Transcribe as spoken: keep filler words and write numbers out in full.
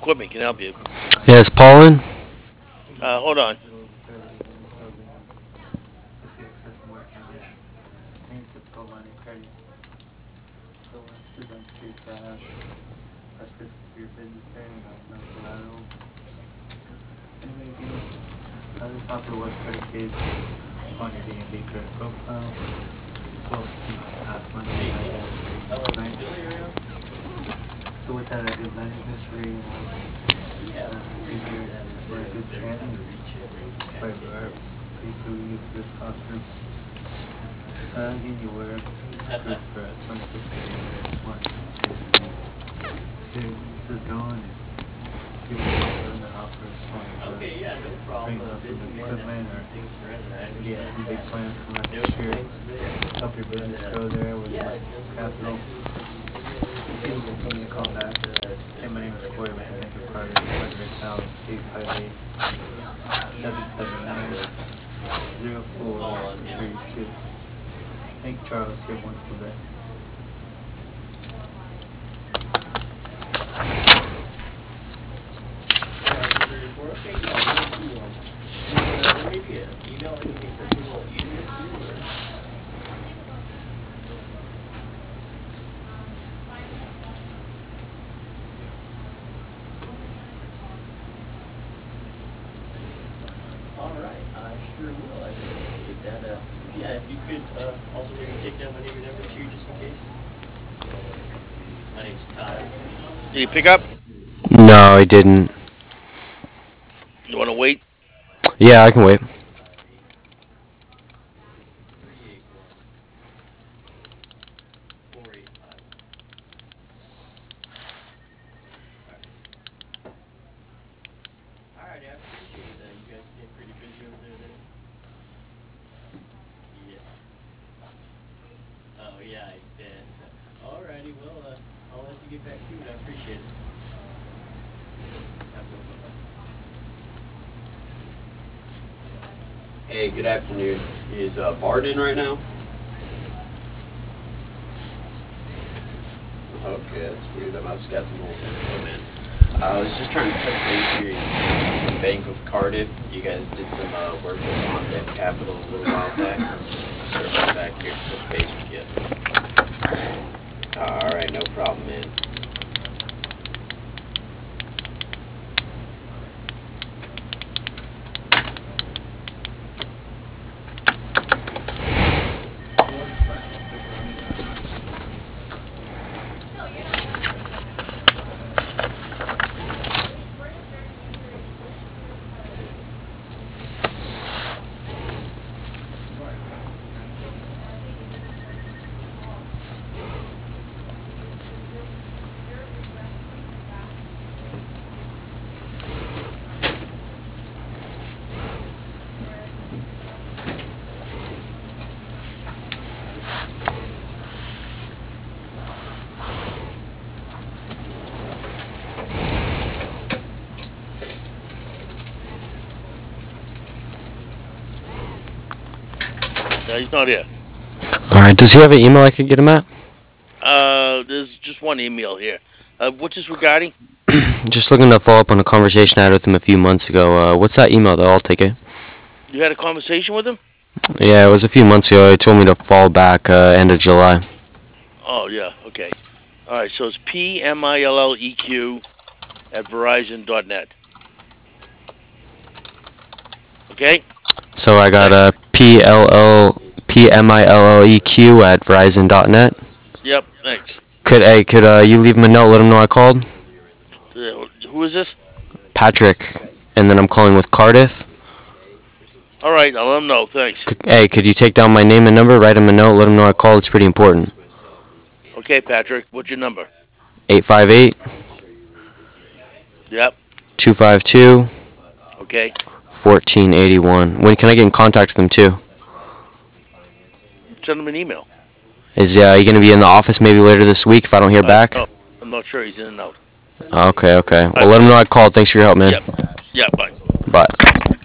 equipment can help you. Yeah, is Paul in? Uh, hold on. Did you pick up? No, I didn't. You want to wait? Yeah, I can wait. Hey, good afternoon. Is uh, Bart in right now? Okay, that's weird. I must have got some old info, man. Uh, I was just trying to touch base here in Bank of Cardiff. You guys did some uh, work with Content Capital a little while back. Circle back here to touch base with you. Uh, all right, no problem, man. No, he's not here. Alright, does he have an email I could get him at? Uh, there's just one email here. Uh, what's this regarding? Just looking to follow up on a conversation I had with him a few months ago. Uh, what's that email though? I'll take it. You had a conversation with him? Yeah, it was a few months ago. He told me to fall back uh, end of July. Oh, yeah, okay. All right, so it's P M I L L E Q at verizon dot net. Okay? So I got a P L L P M I L L E Q at verizon dot net. Yep, thanks. Could hey, could uh, you leave him a note? Let him know I called. Uh, who is this? Patrick, and then I'm calling with Cardiff. All right, I'll let him know. Thanks. Could, hey, could you take down my name and number? Write him a note. Let him know I called. It's pretty important. Okay, Patrick, what's your number? eight five eight, Yep, two five two, okay. fourteen eighty-one. When can I get in contact with him too? Send him an email. Is uh, he going to be in the office maybe later this week if I don't hear Uh, back? no, I'm not sure he's in and out. Okay, okay. Well, let him know I called. Thanks for your help, man. Yep, yeah, bye. Bye.